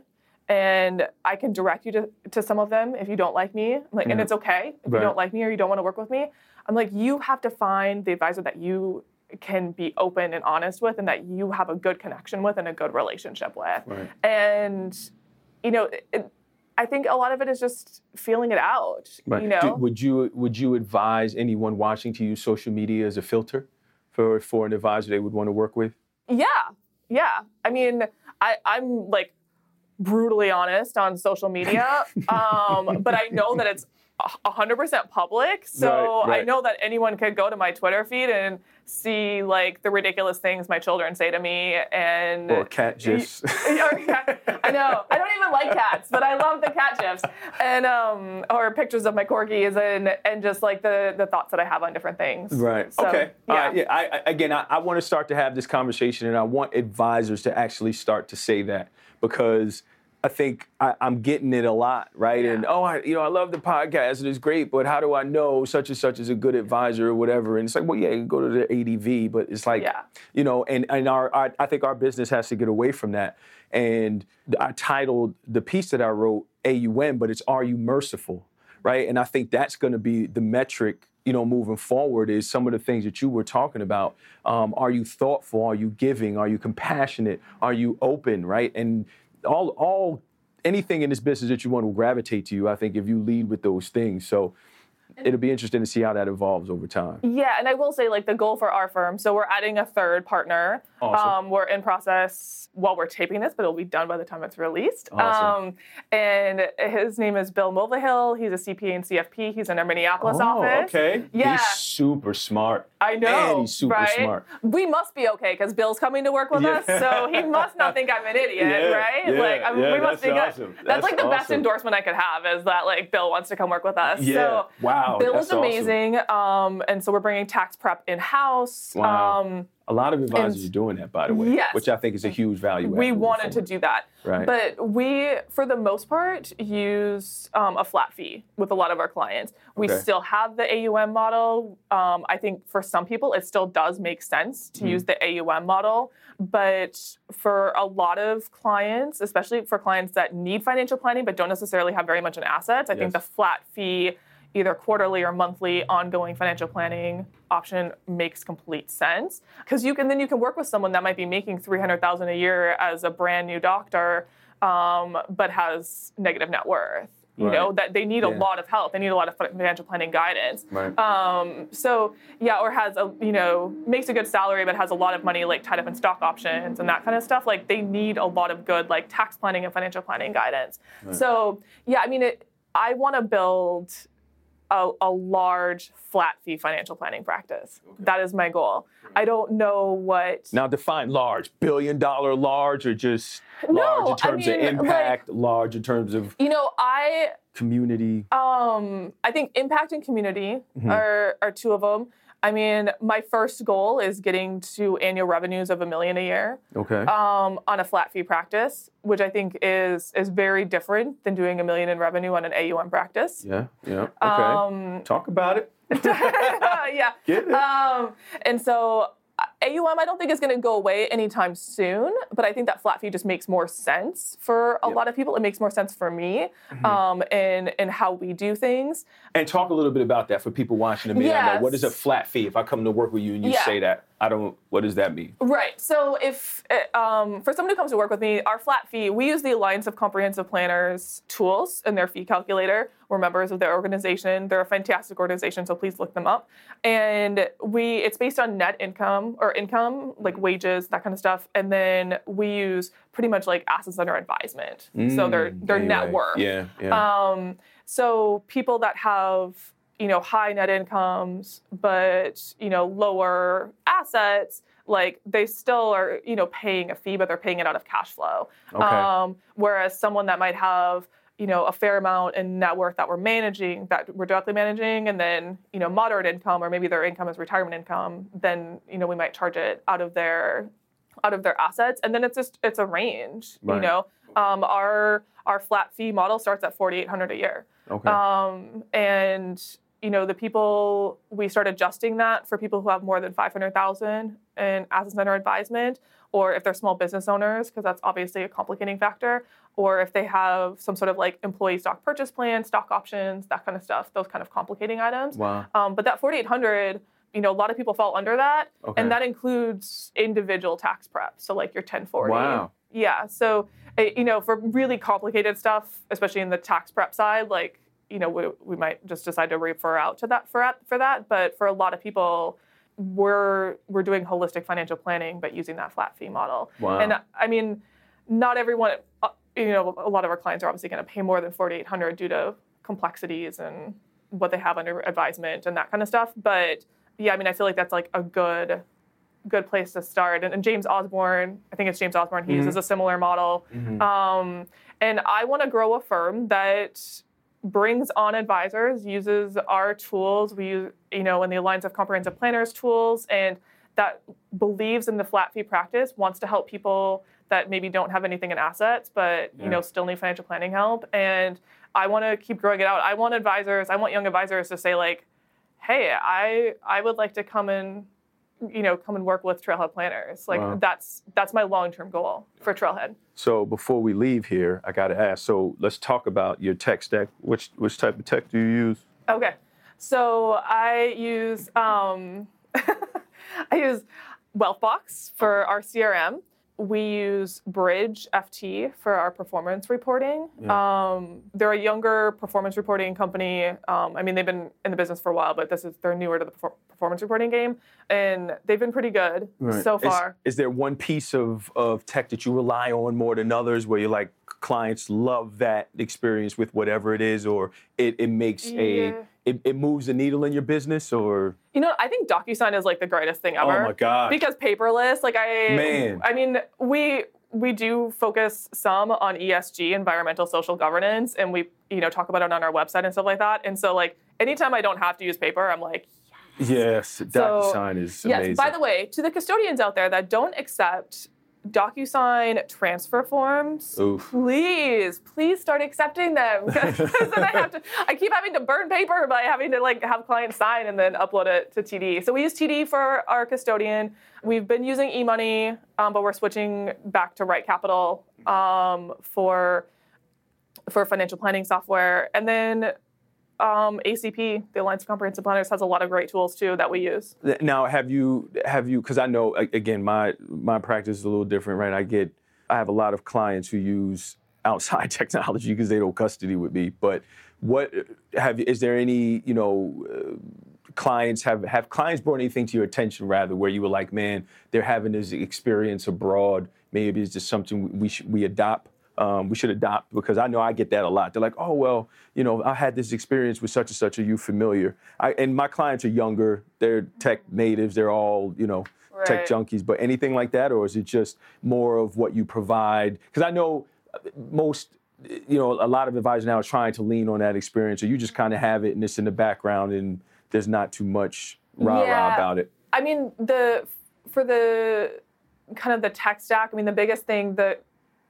And I can direct you to, to some of them if you don't like me. Like, yeah. And it's okay if right. you don't like me or you don't want to work with me. I'm like, you have to find the advisor that you can be open and honest with and that you have a good connection with and a good relationship with. Right. And, you know, it, I think a lot of it is just feeling it out, right. you know? Do, would you would you advise anyone watching to use social media as a filter for, for an advisor they would want to work with? Yeah, yeah. I mean, I, I'm like, brutally honest on social media, um, but I know that it's one hundred percent public, so right, right. I know that anyone could go to my Twitter feed and see like the ridiculous things my children say to me, and or cat gifs. I know I don't even like cats, but I love the cat gifs, and um, or pictures of my corgis, and and just like the the thoughts that I have on different things. Right. So, okay. Yeah. Uh, yeah. I, I, again, I, I want to start to have this conversation, and I want advisors to actually start to say that, because I think I, I'm getting it a lot, right? Yeah. And, oh, I, you know, I love the podcast and it's great, but how do I know such and such is a good advisor or whatever? And it's like, well, yeah, you can go to the A D V, but it's like, Yeah. you know, and, and our, our, I think our business has to get away from that. And I titled the piece that I wrote A U M, but it's Are You Merciful, right? And I think that's going to be the metric, you know, moving forward is some of the things that you were talking about. Um, are you thoughtful? Are you giving? Are you compassionate? Are you open, right? And all, all, anything in this business that you want will gravitate to you, I think, if you lead with those things. So it'll be interesting to see how that evolves over time. Yeah, and I will say, like, the goal for our firm, so we're adding a third partner. Awesome. Um, we're in process while we're taping this, but it'll be done by the time it's released. Awesome. Um, and his name is Bill Mulvihill. He's a C P A and C F P. He's in our Minneapolis oh, office. okay. Yeah. He's super smart. I know, Man, he's super right? smart. We must be okay because Bill's coming to work with Yeah. us, so he must not think I'm an idiot, Yeah, right? yeah, like, I mean, yeah, we must that's be good. awesome. That's, That's like the best awesome. endorsement I could have is that like Bill wants to come work with us. Yeah. So Wow, Bill that's is amazing, um, and so we're bringing tax prep in house. Wow. Um, A lot of advisors And- are doing that, by the way, Yes. which I think is a huge value. we add moving wanted to forward. do that, Right. but we, for the most part, use um, a flat fee with a lot of our clients. We Okay. still have the A U M model. Um, I think for some people, it still does make sense to Mm. use the A U M model, but for a lot of clients, especially for clients that need financial planning but don't necessarily have very much in assets, I Yes. think the flat fee, either quarterly or monthly ongoing financial planning option makes complete sense, because you can then you can work with someone that might be making three hundred thousand dollars a year as a brand new doctor, um, but has negative net worth. You Right. know, that they need a Yeah. lot of help. They need a lot of financial planning guidance. Right. Um, so yeah, or has a, you know, makes a good salary, but has a lot of money like tied up in stock options and that kind of stuff. Like they need a lot of good like tax planning and financial planning guidance. Right. So yeah, I mean, it, I want to build a, a large flat fee financial planning practice. Okay. That is my goal. I don't know what. Now define large. Billion dollar large or just No, large in I terms mean, of impact, large in terms of You know, I community? um I think impact and community Mhm. are are two of them. I mean, my first goal is getting to annual revenues of a million a year Okay. um, on a flat fee practice, which I think is is very different than doing a million in revenue on an A U M practice. yeah, yeah. Okay. Um, Talk about it. yeah. Get it. Um, and so uh, A U M, I don't think is going to go away anytime soon, but I think that flat fee just makes more sense for a Yep. lot of people. It makes more sense for me um, in, in how we do things. And talk a little bit about that for people watching the meeting. Yes. What is a flat fee? If I come to work with you and you Yeah. say that, I don't, what does that mean? Right. So if uh, um, for someone who comes to work with me, our flat fee, we use the Alliance of Comprehensive Planners tools in their fee calculator. We're members of their organization. They're a fantastic organization, so please look them up. And we, it's based on net income or income, like wages, that kind of stuff. And then we use pretty much like assets under advisement. so their Mm, their net anyway. worth. Yeah, yeah. Um, so people that have, you know, high net incomes, but, you know, lower assets, like they still are, you know, paying a fee, but they're paying it out of cash flow. Okay. Um, whereas someone that might have, you know, a fair amount in net worth that we're managing, that we're directly managing, and then, you know, moderate income, or maybe their income is retirement income, then, you know, we might charge it out of their out of their assets. And then it's just, it's a range, Right. you know. Um, our our flat fee model starts at forty-eight hundred dollars a year. Okay. Um, and, you know, the people, we start adjusting that for people who have more than five hundred thousand in assets under advisement, or if they're small business owners, because that's obviously a complicating factor, or if they have some sort of like employee stock purchase plan, stock options, that kind of stuff, those kind of complicating items. Wow. Um, but that forty-eight hundred, you know, a lot of people fall under that, Okay. and that includes individual tax prep, so like your ten forty. Wow. Yeah, so, uh, you know, for really complicated stuff, especially in the tax prep side, like, you know, we, we might just decide to refer out to that for, for that. But for a lot of people, we're we're doing holistic financial planning, but using that flat fee model. Wow. And I mean, not everyone, uh, you know, a lot of our clients are obviously going to pay more than forty-eight hundred due to complexities and what they have under advisement and that kind of stuff. But yeah, I mean, I feel like that's like a good good place to start. And, and James Osborne, I think it's James Osborne, he Mhm. uses a similar model. Mhm. Um, and I want to grow a firm that brings on advisors, uses our tools. We use, you know, in the Alliance of Comprehensive Planners tools, and that believes in the flat fee practice, wants to help people that maybe don't have anything in assets, but Yeah. you know still need financial planning help. And I want to keep growing it out. I want advisors, I want young advisors to say like, hey, I I would like to come and you know come and work with Trailhead planners. Like Wow. that's that's my long-term goal for Trailhead. So before we leave here, I got to ask. So let's talk about your tech stack. Which which type of tech do you use? Okay, so I use um, I use Wealthbox for our C R M. We use Bridge F T for our performance reporting. Yeah. Um, they're a younger performance reporting company. Um, I mean, they've been in the business for a while, but this is they're newer to the perfor- performance reporting game, and they've been pretty good Right. so Is- far. Is, there one piece of, of tech that you rely on more than others where you're like, clients love that experience with whatever it is, or it, it makes Yeah. a, it, it moves the needle in your business, or? You know, I think DocuSign is like the greatest thing ever. Oh my gosh. Because paperless, like I, Man. I mean, we we do focus some on E S G, environmental social governance, and we you know talk about it on our website and stuff like that. And so like anytime I don't have to use paper, I'm like, Yes, DocuSign is amazing. yes. By the way, to the custodians out there that don't accept DocuSign transfer forms, Oof. please, please start accepting them. Because then I have to, I keep having to burn paper by having to like have clients sign and then upload it to T D. So we use T D for our custodian. We've been using eMoney, um, but we're switching back to Right Capital um, for for financial planning software. And then um, A C P, the Alliance of Comprehensive Planners, has a lot of great tools too that we use. Now, have you, have you, because I know, a- again, my my practice is a little different, right? I get, I have a lot of clients who use outside technology because they don't custody with me. But what, have, is there any, you know, uh, clients, have, have clients brought anything to your attention, rather, where you were like, man, they're having this experience abroad, maybe it's just something we should, we adopt? Um, we should adopt, because I know I get that a lot. They're like, oh, well, you know, I had this experience with such and such. Are you familiar? I, and my clients are younger. They're tech natives. They're all, you know, tech Right. junkies. But anything like that? Or is it just more of what you provide? Because I know most, you know, a lot of advisors now are trying to lean on that experience. Or you just kind of have it and it's in the background and there's not too much rah-rah Yeah. about it. I mean, the for the kind of the tech stack, I mean, the biggest thing that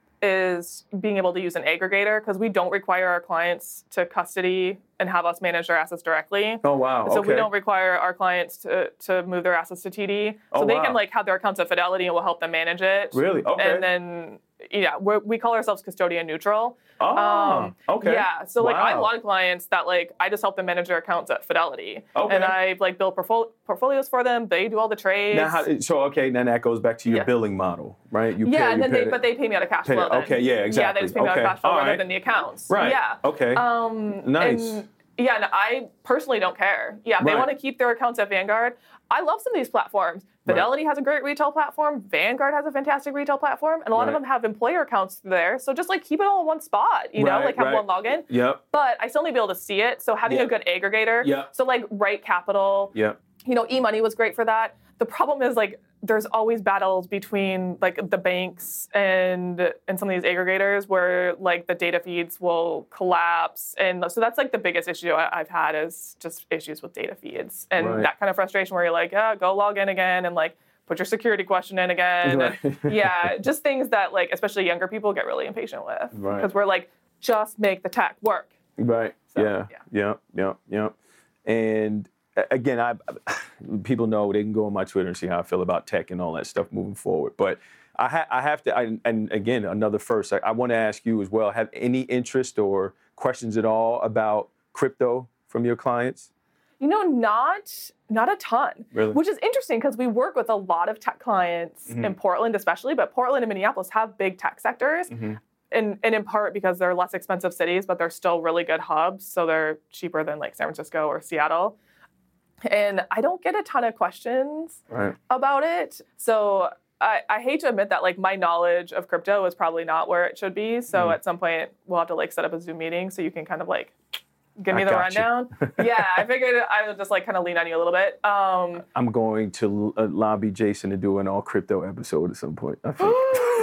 is being able to use an aggregator, because we don't require our clients to custody and have us manage their assets directly. Oh, wow. So okay. we don't require our clients to, to move their assets to T D. So Oh, they wow. can like have their accounts at Fidelity and we'll help them manage it. Really? Okay. And then, yeah, we're, we call ourselves custodian neutral. Oh, okay. Yeah. So like I have a Wow. lot of clients that like I just help them manage their accounts at Fidelity. Okay. And I like build portfol- portfolios for them. They do all the trades. Now, how, so, okay, then that goes back to your Yeah. billing model, right? You yeah, pay, and you then pay they the- but they pay me out of cash pay flow. it- then. okay, yeah, Yeah, exactly. they just pay me out Okay, of cash flow all rather right. than the accounts. Right. Yeah. Okay. Um, Nice. And, yeah, and I personally don't care. Yeah, if they Right. want to keep their accounts at Vanguard. I love some of these platforms. Fidelity has a great retail platform. Vanguard has a fantastic retail platform, and a lot Right. of them have employer accounts there. So just like keep it all in one spot, you know, Right, like have right. one login. Yep. But I still need to be able to see it. So having Yeah. a good aggregator. Yeah. So like Right Capital. Yep. You know, eMoney was great for that. The problem is like there's always battles between like the banks and and some of these aggregators where like the data feeds will collapse, and so that's like the biggest issue I- I've had is just issues with data feeds and Right. that kind of frustration where you're like, yeah, go log in again and like put your security question in again. Right. And, yeah, just things that like especially younger people get really impatient with Right. because we're like, just make the tech work. Right. So, yeah. yeah. Yeah. Yeah. Yeah. And a- again, I people know they can go on my Twitter and see how I feel about tech and all that stuff moving forward. But I, ha- I have to, I, and again, another first. I, I want to ask you as well. Have any interest or questions at all about crypto from your clients? You know, not not a ton, Really? which is interesting because we work with a lot of tech clients Mhm. in Portland, especially. But Portland and Minneapolis have big tech sectors, Mhm. and and in part because they're less expensive cities, but they're still really good hubs, so they're cheaper than like San Francisco or Seattle. And I don't get a ton of questions Right. about it, so. I, I hate to admit that like my knowledge of crypto is probably not where it should be. So Mhm. at some point we'll have to like set up a Zoom meeting so you can kind of like give me I the got you. rundown. Yeah, I figured I would just like kind of lean on you a little bit. Um, I'm going to uh, lobby Jason to do an all crypto episode at some point. I think.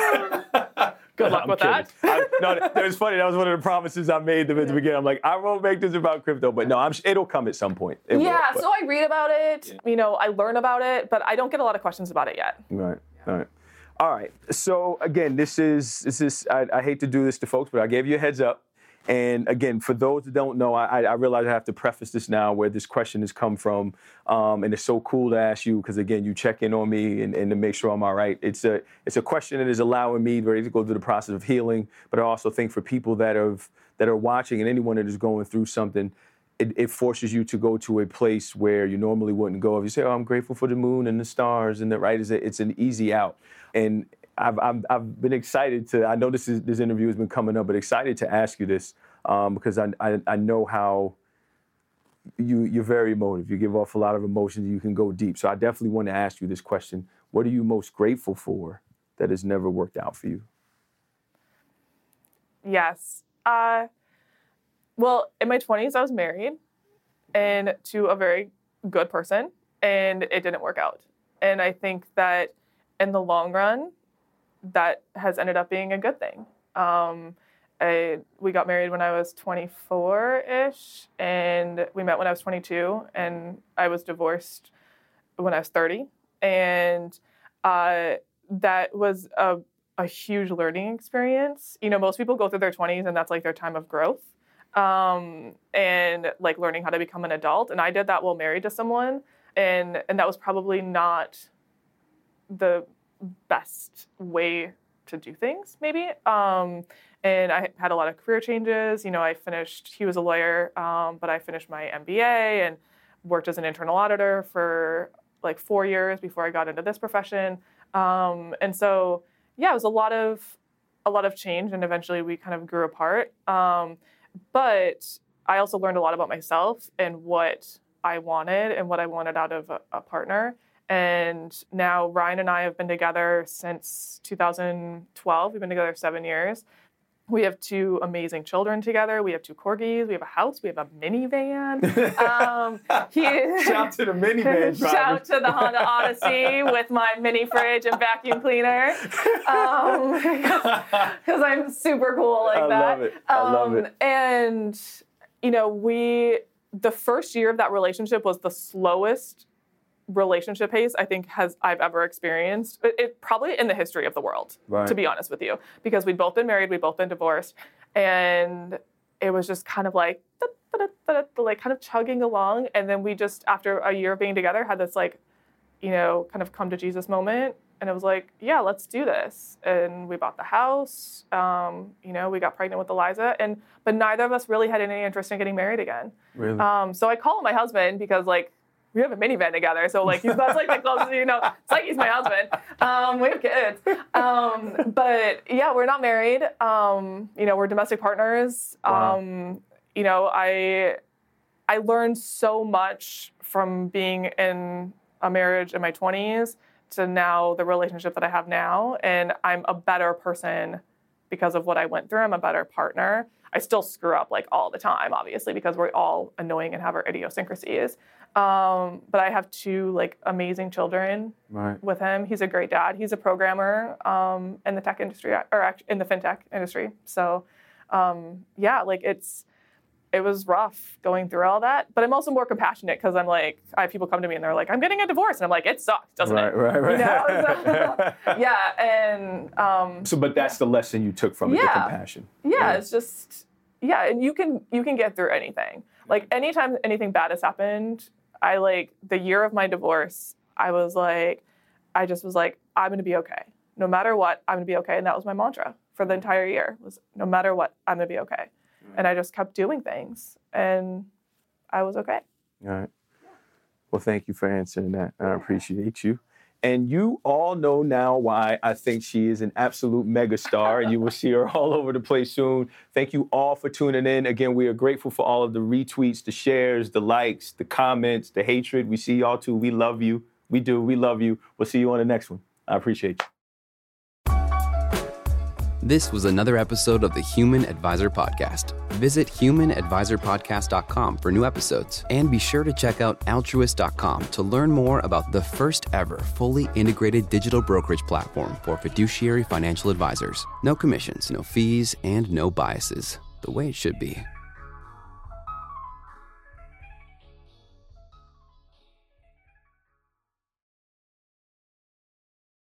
Good luck I'm with kidding. that. I, no, that was funny. That was one of the promises I made them at the beginning. I'm like, I won't make this about crypto, but no, I'm. It'll come at some point. It will, Yeah, but- so I read about it, you know, I learn about it, but I don't get a lot of questions about it yet. Right. All right. All right. So again, this is this is I, I hate to do this to folks, but I gave you a heads up. And again, for those that don't know, I, I realize I have to preface this now where this question has come from. Um, and it's so cool to ask you because, again, you check in on me and, and to make sure I'm all right. It's a it's a question that is allowing me ready to go through the process of healing. But I also think for people that have that are watching and anyone that is going through something, it, it forces you to go to a place where you normally wouldn't go. If you say, oh, I'm grateful for the moon and the stars and the right, it's, a, it's an easy out. And I've, I've I've been excited to. I know this is this interview has been coming up, but excited to ask you this um, because I, I I know how you you're very emotive. You give off a lot of emotions. You can go deep. So I definitely want to ask you this question: what are you most grateful for that has never worked out for you? Yes. Uh, well, in my twenties, I was married and to a very good person, and it didn't work out. And I think that in the long run, that has ended up being a good thing. Um, I, we got married when I was twenty-four-ish, and we met when I was twenty-two, and I was divorced when I was thirty. And uh, that was a, a huge learning experience. You know, most people go through their twenties, and that's like their time of growth, um, and like learning how to become an adult. And I did that while married to someone, and and that was probably not the best way to do things, maybe. Um, and I had a lot of career changes. You know, I finished, he was a lawyer, um, but I finished my M B A and worked as an internal auditor for like four years before I got into this profession. Um, and so, yeah, it was a lot of, a lot of change, and eventually we kind of grew apart. Um, but I also learned a lot about myself and what I wanted and what I wanted out of a, a partner. And now Ryan and I have been together since two thousand twelve. We've been together seven years. We have two amazing children together. We have two corgis. We have a house. We have a minivan. Um, he, Shout to the minivan driver. Shout to the Honda Odyssey with my mini fridge and vacuum cleaner. Um, because I'm super cool like I that. I love it. I um, love it. And, you know, we, the first year of that relationship was the slowest relationship pace I think has I've ever experienced. It, it probably in the history of the world, right, to be honest with you, because we'd both been married, we'd both been divorced, and it was just kind of like da, da, da, da, like kind of chugging along. And then we just, after a year of being together, had this like, you know, kind of come to Jesus moment, and it was like, yeah, let's do this. And we bought the house. Um, you know, we got pregnant with Eliza, and but neither of us really had any interest in getting married again. Really? Um, so I call him my husband because like, we have a minivan together, so like he's, that's like the closest, you know, it's like he's my husband. Um, we have kids. Um, but yeah, we're not married. Um, you know, we're domestic partners. Wow. Um, you know, I I learned so much from being in a marriage in my twenties to now the relationship that I have now. And I'm a better person because of what I went through. I'm a better partner. I still screw up like all the time, obviously, because we're all annoying and have our idiosyncrasies. Um, but I have two like amazing children right. with him. He's a great dad. He's a programmer um, in the tech industry, or in the fintech industry. So um, yeah, like it's it was rough going through all that. But I'm also more compassionate because I'm like, I have people come to me and they're like, I'm getting a divorce, and I'm like, it sucks, doesn't right, it? Right, right, you know? So, yeah, and um, so, but that's yeah. the lesson you took from it, yeah. the compassion. Yeah, right. It's just yeah, and you can you can get through anything. Like anytime anything bad has happened. I like the year of my divorce, I was like, I just was like, I'm going to be okay. No matter what, I'm going to be okay. And that was my mantra for the entire year was no matter what, I'm going to be okay. Right. And I just kept doing things and I was okay. All right. Well, thank you for answering that. I appreciate you. And you all know now why I think she is an absolute megastar, and you will see her all over the place soon. Thank you all for tuning in. Again, we are grateful for all of the retweets, the shares, the likes, the comments, the hatred. We see y'all too. We love you. We do. We love you. We'll see you on the next one. I appreciate you. This was another episode of the Human Advisor Podcast. Visit human advisor podcast dot com for new episodes. And be sure to check out altruist dot com to learn more about the first ever fully integrated digital brokerage platform for fiduciary financial advisors. No commissions, no fees, and no biases. The way it should be.